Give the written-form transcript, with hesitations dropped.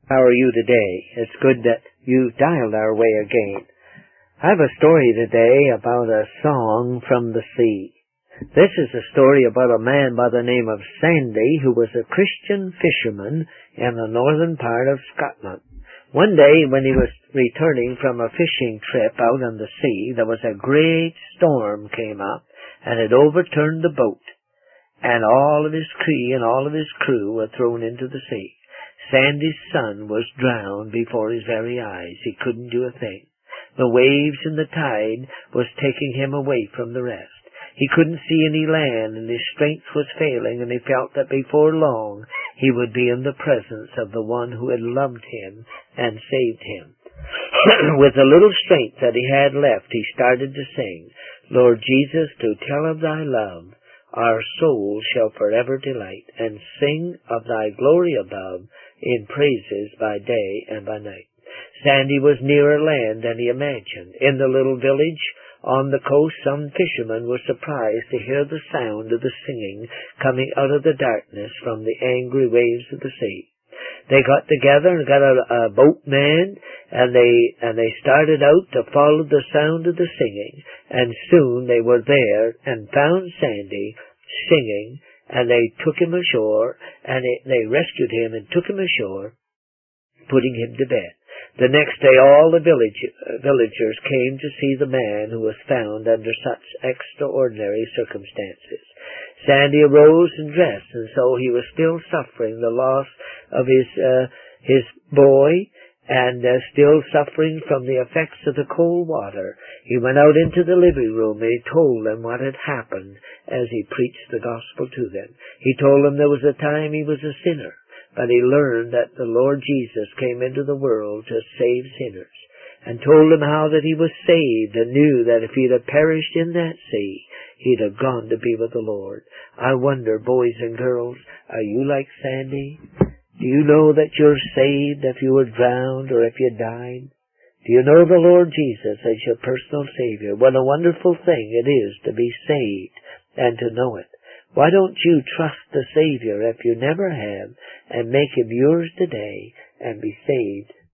How are you today? It's good that you dialed our way again. I have a story today about a song from the sea. This is a story about a man by the name of Sandy who was a Christian fisherman in the northern part of Scotland. One day when he was returning from a fishing trip out on the sea, there was a great storm came up and it overturned the boat, and all of his crew were thrown into the sea. Sandy's son was drowned before his very eyes. He couldn't do a thing. The waves and the tide was taking him away from the rest. He couldn't see any land, and his strength was failing, and he felt that before long he would be in the presence of the one who had loved him and saved him. With the little strength that he had left, he started to sing, "Lord Jesus, to tell of thy love, our souls shall forever delight, and sing of thy glory above, in praises by day and by night." Sandy was nearer land than he imagined. In the little village on the coast, some fishermen were surprised to hear the sound of the singing coming out of the darkness from the angry waves of the sea. They got together and got a boat manned, and they started out to follow the sound of the singing, and soon they were there and found Sandy singing, and they took him ashore, and they rescued him and took him ashore, putting him to bed. The next day all the villagers came to see the man who was found under such extraordinary circumstances. Sandy arose and dressed, and so he was still suffering the loss of his boy, and still suffering from the effects of the cold water. He went out into the living room, and he told them what had happened as he preached the gospel to them. He told them there was a time he was a sinner, but he learned that the Lord Jesus came into the world to save sinners, and told them how that he was saved, and knew that if he'd have perished in that sea, he'd have gone to be with the Lord. I wonder, boys and girls, are you like Sandy? Do you know that you're saved if you were drowned or if you died? Do you know the Lord Jesus as your personal Savior? What a wonderful thing it is to be saved and to know it. Why don't you trust the Savior if you never have, and make him yours today and be saved